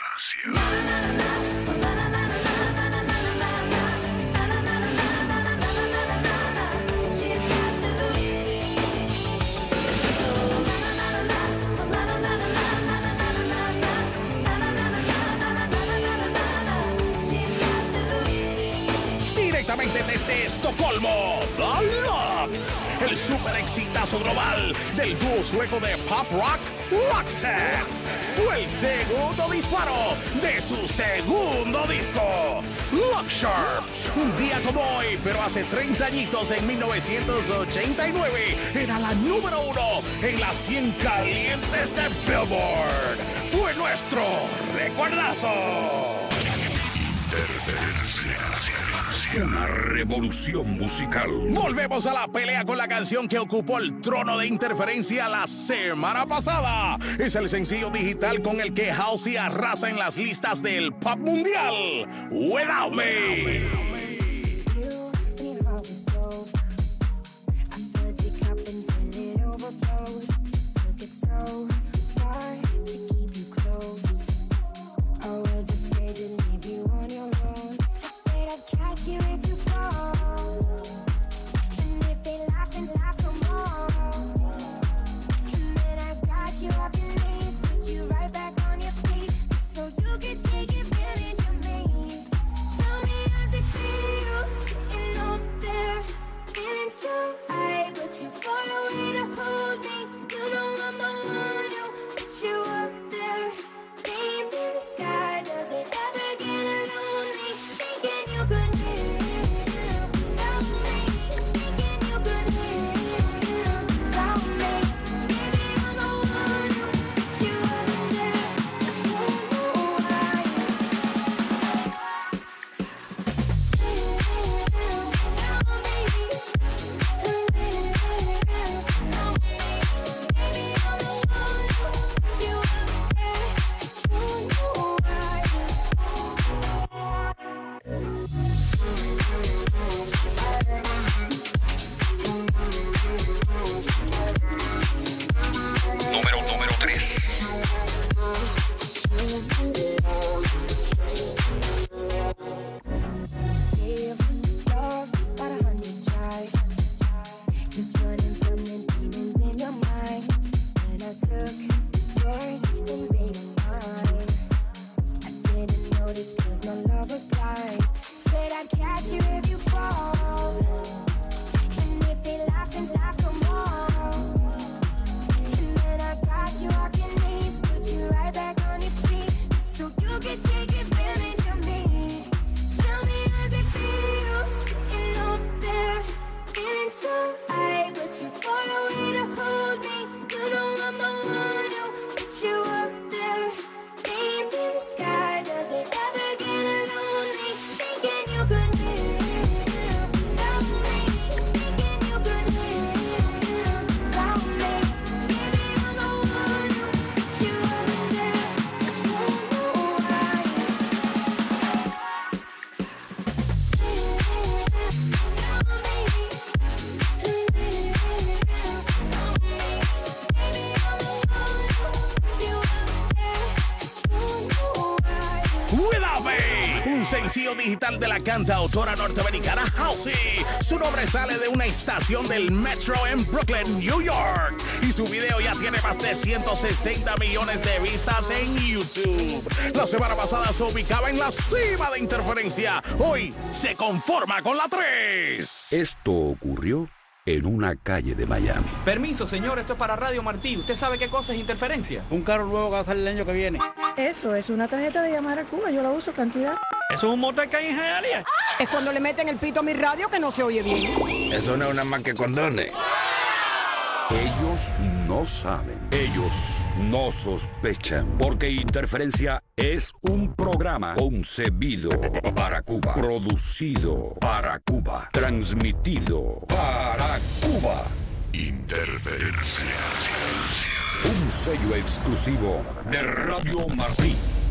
Directamente desde Estocolmo, The Look, el super exitazo global del dúo sueco de pop rock Roxette. Fue el segundo disparo de su segundo disco, Look Sharp. Un día como hoy, pero hace treinta añitos, en mil novecientos ochenta y nueve, era la número uno en las cien calientes de Billboard. Fue nuestro recuerdazo. Una revolución musical. Volvemos a la pelea con la canción que ocupó el trono de Interferencia la semana pasada. Es el sencillo digital con el que Halsey arrasa en las listas del pop mundial, Without Me. So you can take advantage of me. Tell me, how's it C E O digital de la cantautora norteamericana Halsey. Su nombre sale de una estación del Metro en Brooklyn, New York. Y su video ya tiene más de ciento sesenta millones de vistas en YouTube. La semana pasada se ubicaba en la cima de Interferencia. Hoy se conforma con la tres. Esto ocurrió en una calle de Miami. Permiso, señor, esto es para Radio Martí. ¿Usted sabe qué cosa es interferencia? Un carro nuevo que va a salir el año que viene. Eso es una tarjeta de llamar a Cuba, yo la uso cantidad. ¿Eso es un motor que hay en Hialeah? Es cuando le meten el pito a mi radio que no se oye bien. Eso no es una más que condones. Ellos no saben. Ellos no sospechan. Porque Interferencia es un programa concebido para Cuba. Producido para Cuba. Transmitido para Cuba. Interferencia. Un sello exclusivo de Radio Martí.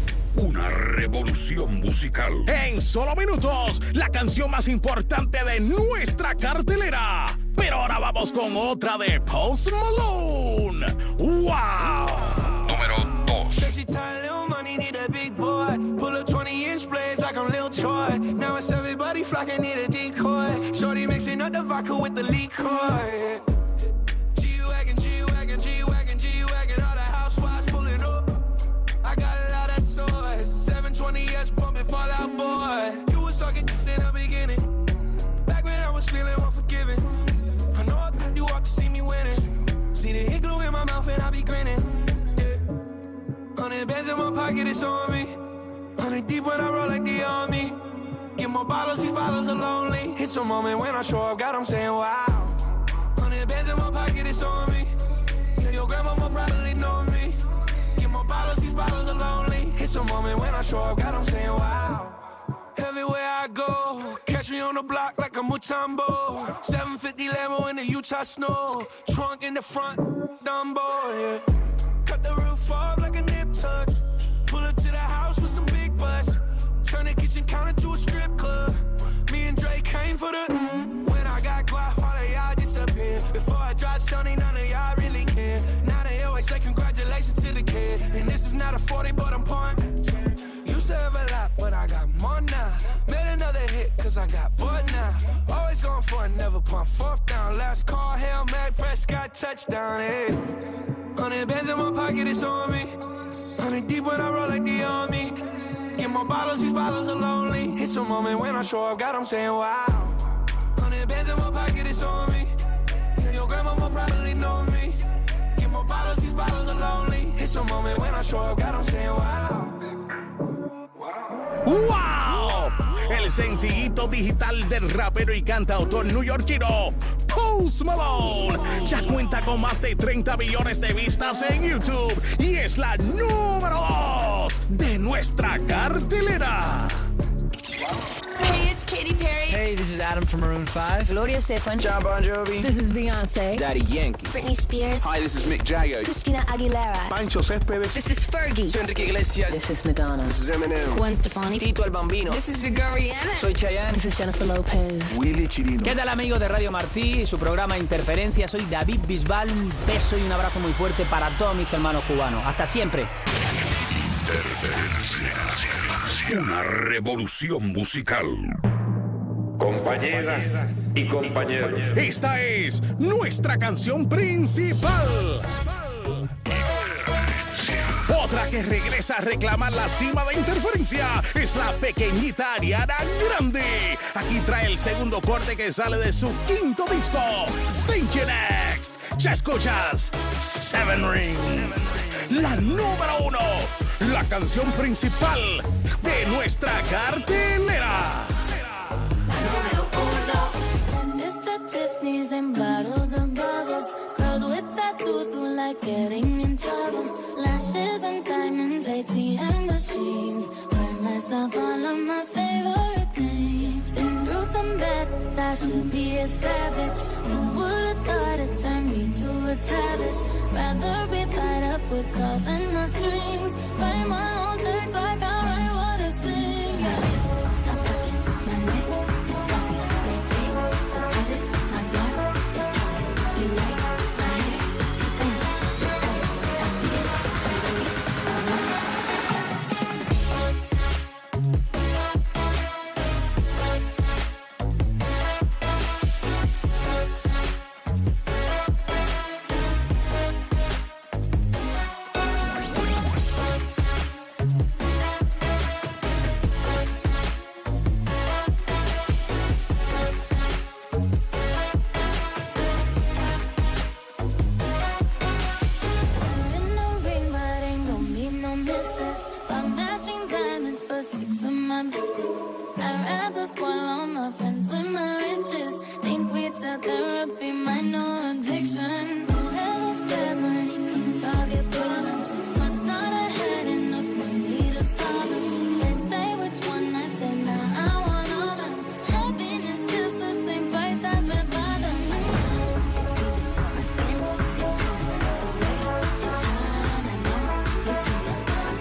Una revolución musical. En solo minutos, la canción más importante de nuestra cartelera. Pero ahora vamos con otra de Post Malone. ¡Wow! Número dos. Sexy tight, little money, need a big boy. Pull up twenty inch blades like I'm Lil Troy. Now it's everybody flocking, need a decoy. Shorty mixing up the vodka with the liquor. G-Wagon, G-Wagon, G-Wagon, G-Wagon. All the housewives pulling up. I got a lot of toys. seven twenty S bumping Fall Out Boy. You was talking in the beginning. Back when I was feeling unforgiving. I know you walk to see me winning. See the hit glue in my mouth and I be grinning. Yeah. Hundred bands in my pocket, it's on me. Hundred deep when I roll like the army. Get more bottles, these bottles are lonely. It's a moment when I show up, God, I'm saying wow. Hundred bands in my pocket, it's on me. Yeah, your grandma will probably know me. Get more bottles, these bottles are lonely. It's a moment when I show up, God, I'm saying wow. Everywhere I go, catch me on the block like a Mutombo. seven fifty Lambo in the Utah snow. Trunk in the front, Dumbo, yeah. Cut the roof off like a nip tuck. Pull up to the house with some big butts. Turn the kitchen counter to a strip club. Me and Drake came for the. When I got guap, all of y'all disappear. Before I drop Sony, none of y'all really care. Now they always say congratulations to the kid. And this is not a forty, but I'm punching. Used to have a lot, but I got more now. Made another hit, cause I got bored now. Always going for it, never pump fourth down. Last call, Hail Mary, Prescott, touchdown, hey. Hundred bands in my pocket, it's on me. Hundred deep when I roll like the army. Get more bottles, these bottles are lonely. It's a moment when I show up, God, I'm saying wow. Hundred bands in my pocket, it's on me. Yeah, your grandma will probably know me. Get more bottles, these bottles are lonely. It's a moment when I show up, God, I'm saying wow. ¡Wow! El sencillito digital del rapero y cantautor neoyorquino Post Malone ya cuenta con más de treinta millones de vistas en YouTube y es la número dos de nuestra cartelera. Hey, it's Katy Perry. Hey, this is Adam from Maroon five. Gloria Estefan. John Bon Jovi. This is Beyonce. Daddy Yankee. Britney Spears. Hi, this is Mick Jagger. Christina Aguilera. Pancho Céspedes. This is Fergie. Soy Enrique Iglesias. This is Madonna. This is Eminem. Gwen Stefani. Tito el Bambino. This is Rihanna. Soy Chayanne. This is Jennifer Lopez. Willy Chirino. ¿Qué tal, amigos de Radio Martí? Su programa Interferencia. Soy David Bisbal. Un beso y un abrazo muy fuerte para todos mis hermanos cubanos. Hasta siempre. Interferencia. Una revolución musical. Compañeras y compañeros. Esta es nuestra canción principal. Otra que regresa a reclamar la cima de Interferencia es la pequeñita Ariana Grande. Aquí trae el segundo corte que sale de su quinto disco, Think You Next. Ya escuchas Seven Rings, la número uno, la canción principal de nuestra cartelera. Mister Tiffany's and bottles of bubbles. Girls with tattoos who like getting in trouble. Lashes and diamonds, A T M machines. Buy myself all of my favorite things. Been through some bad, I should be a savage. Who would've thought it turned me to a savage? Rather be tied up with calls and my strings. Write my own checks like I write what I sing. Yeah. Stop touching my neck, it's classy, baby. Surprises, my girls, it's probably you like my hair. She thinks it's cool, I see it, I believe, I to spoil all my friends with my riches. Think we tell therapy, my no addiction. Whoever said money can solve your problems must not have had enough money to solve them. They say which one I say, now I want all of them. Happiness is the same price as red bottoms. My skin is beautiful, the way you shine. I know you see the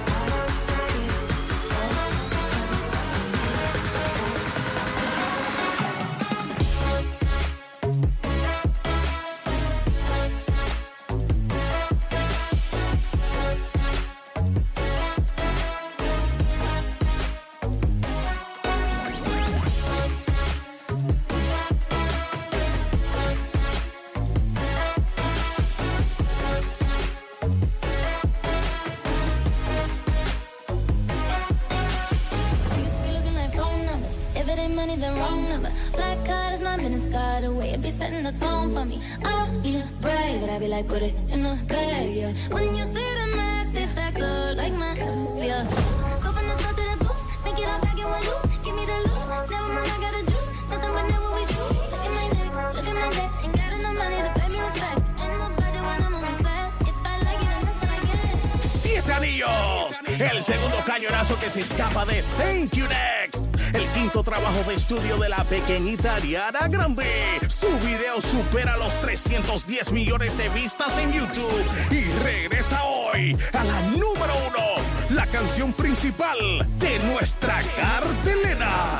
money, the wrong number. Black card is my business card, the way it be setting the tone for me. I don't need a brave, but I be like, put it in the bag, yeah. When you see the max, they stack up like my, yeah. Go from the south to the booth, make it all back in one loop. Give me the loot, never mind, I got the juice. Nothing but never we shoot. Look at my neck, look at my neck. Ain't got enough money to pay me respect. Ain't no budget when I'm on the set. If I like it, then that's what I get. Siete Anillos, el segundo cañonazo que se escapa de Thank You Next. El quinto trabajo de estudio de la pequeñita Ariana Grande. Su video supera los trescientos diez millones de vistas en YouTube y regresa hoy a la número uno, la canción principal de nuestra cartelera.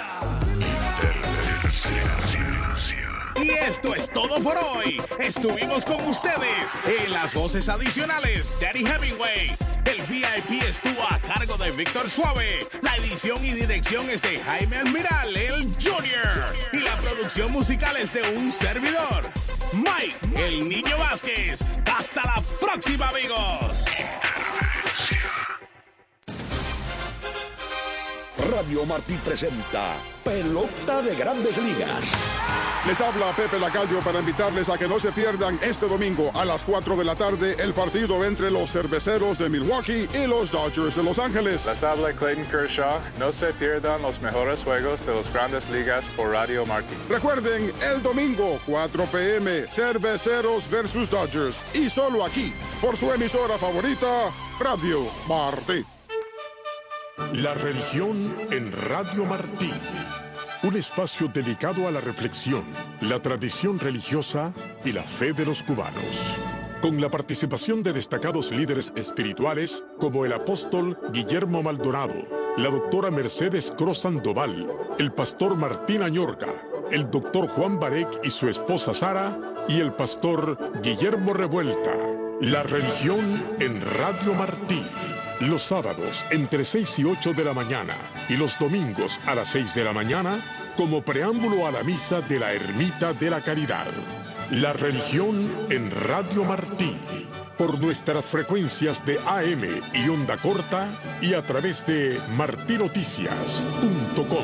Y esto es todo por hoy. Estuvimos con ustedes en las voces adicionales. Danny Hemingway. El V I P estuvo a cargo de Víctor Suave. La edición y dirección es de Jaime Almiral, el Junior. Y la producción musical es de un servidor, Mike, el Niño Vázquez. Hasta la próxima, amigos. Radio Martí presenta Pelota de Grandes Ligas. Les habla Pepe Lacayo para invitarles a que no se pierdan este domingo a las cuatro de la tarde el partido entre los Cerveceros de Milwaukee y los Dodgers de Los Ángeles. Les habla Clayton Kershaw. No se pierdan los mejores juegos de las Grandes Ligas por Radio Martí. Recuerden, el domingo, cuatro p m, Cerveceros versus Dodgers. Y solo aquí, por su emisora favorita, Radio Martí. La religión en Radio Martí. Un espacio dedicado a la reflexión, la tradición religiosa y la fe de los cubanos. Con la participación de destacados líderes espirituales como el apóstol Guillermo Maldonado, la doctora Mercedes Cruz Sandoval, el pastor Martín Añorca, el doctor Juan Barek y su esposa Sara y el pastor Guillermo Revuelta. La religión en Radio Martí. Los sábados entre seis y ocho de la mañana y los domingos a las seis de la mañana como preámbulo a la misa de la Ermita de la Caridad. La religión en Radio Martí. Por nuestras frecuencias de A M y onda corta y a través de martinoticias punto com.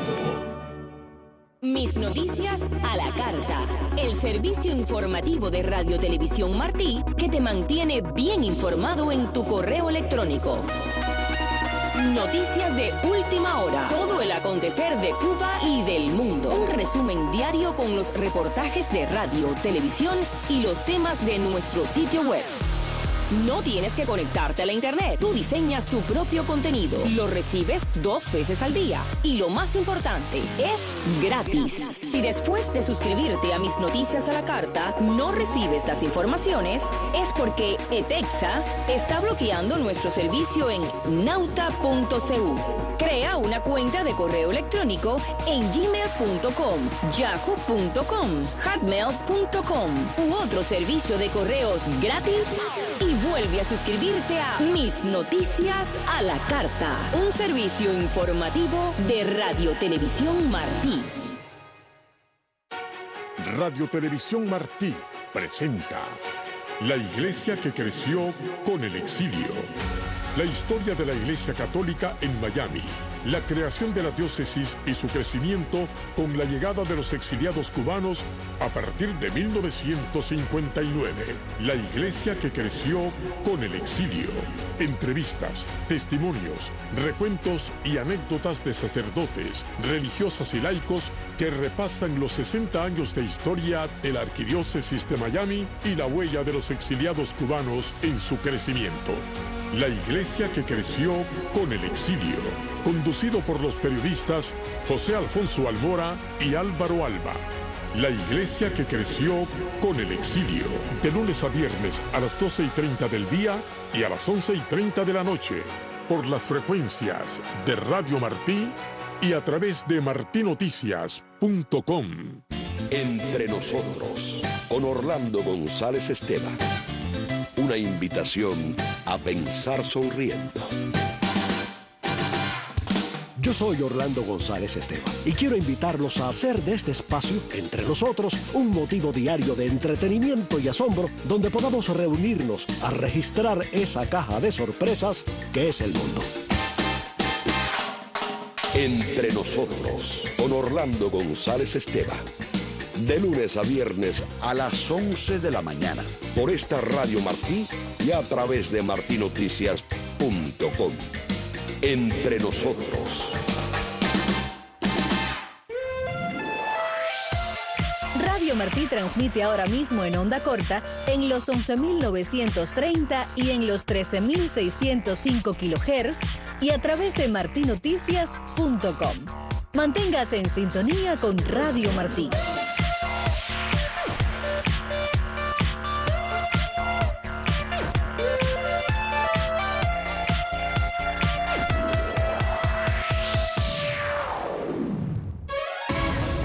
Mis Noticias a la Carta, el servicio informativo de Radio Televisión Martí que te mantiene bien informado en tu correo electrónico. Noticias de última hora, todo el acontecer de Cuba y del mundo. Un resumen diario con los reportajes de radio, televisión y los temas de nuestro sitio web. No tienes que conectarte a la internet. Tú diseñas tu propio contenido. Lo recibes dos veces al día. Y lo más importante, es gratis. Si después de suscribirte a Mis Noticias a la Carta no recibes las informaciones, es porque ETEXA está bloqueando nuestro servicio en nauta punto c u. Crea una cuenta de correo electrónico en gmail punto com, yahoo punto com, hotmail punto com u otro servicio de correos gratis y vuelve a suscribirte a Mis Noticias a la Carta, un servicio informativo de Radio Televisión Martí. Radio Televisión Martí presenta la iglesia que creció con el exilio. La historia de la Iglesia Católica en Miami, la creación de la diócesis y su crecimiento con la llegada de los exiliados cubanos a partir de mil novecientos cincuenta y nueve. La iglesia que creció con el exilio. Entrevistas, testimonios, recuentos y anécdotas de sacerdotes, religiosas y laicos que repasan los sesenta años de historia de la Arquidiócesis de Miami y la huella de los exiliados cubanos en su crecimiento. La iglesia que creció con el exilio. Conducido por los periodistas José Alfonso Almora y Álvaro Alba. La iglesia que creció con el exilio. De lunes a viernes a las doce y treinta del día y a las once y treinta de la noche. Por las frecuencias de Radio Martí y a través de martí noticias punto com. Entre nosotros, con Orlando González Esteban. Una invitación a pensar sonriendo. Yo soy Orlando González Esteban y quiero invitarlos a hacer de este espacio, Entre Nosotros, un motivo diario de entretenimiento y asombro donde podamos reunirnos a registrar esa caja de sorpresas que es el mundo. Entre Nosotros, con Orlando González Esteban. De lunes a viernes a las once de la mañana. Por esta Radio Martí y a través de martí noticias punto com. Entre Nosotros. Radio Martí transmite ahora mismo en onda corta en los once mil novecientos treinta y en los trece mil seiscientos cinco kilohertz y a través de martí noticias punto com. Manténgase en sintonía con Radio Martí.